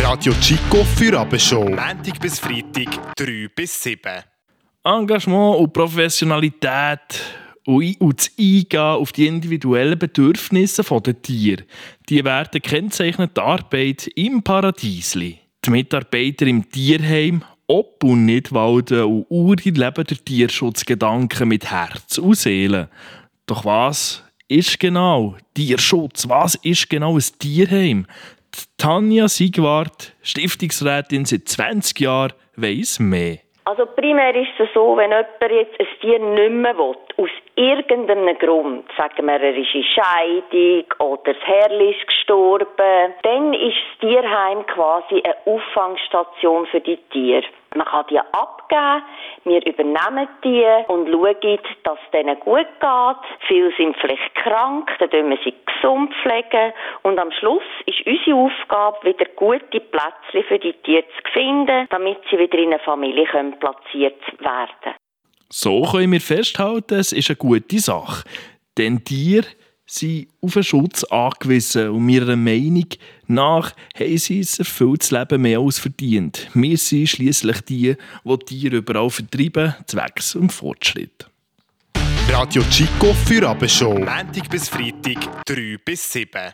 Radio Chico für Abendshow. Montag bis Freitag, 3 bis 7. Engagement und Professionalität und das Eingehen auf die individuellen Bedürfnisse der Tiere, die werden kennzeichnet die Arbeit im Paradiesli. Die Mitarbeiter im Tierheim, Ob- und Nidwalden und Uri leben der Tierschutzgedanken mit Herz und Seele. Doch was ist genau Tierschutz? Was ist genau ein Tierheim? Die Tanja Siegwart, Stiftungsrätin seit 20 Jahren, weiss mehr. Also primär ist es so, wenn jemand jetzt ein Tier nicht mehr will, aus irgendeinem Grund, sagen wir, er ist in Scheidung oder das Herrli ist gestorben, dann ist das Tierheim quasi eine Auffangstation für die Tiere. Man kann die abgeben, wir übernehmen die und schauen, dass es denen gut geht. Viele sind vielleicht krank, dann pflegen wir sie gesund pflegen. Und am Schluss ist unsere Aufgabe, wieder gute Plätze für die Tiere zu finden, damit sie wieder in eine Familie platziert werden können. So können wir festhalten, es ist eine gute Sache. Denn Tiere sind auf den Schutz angewiesen und meiner Meinung nach haben sie ein erfülltes Leben mehr als verdient. Wir sind schliesslich die Tiere überall vertreiben, zwecks dem Fortschritt. Radio Chico für Abendshow. Montag bis Freitag, 3 bis 7.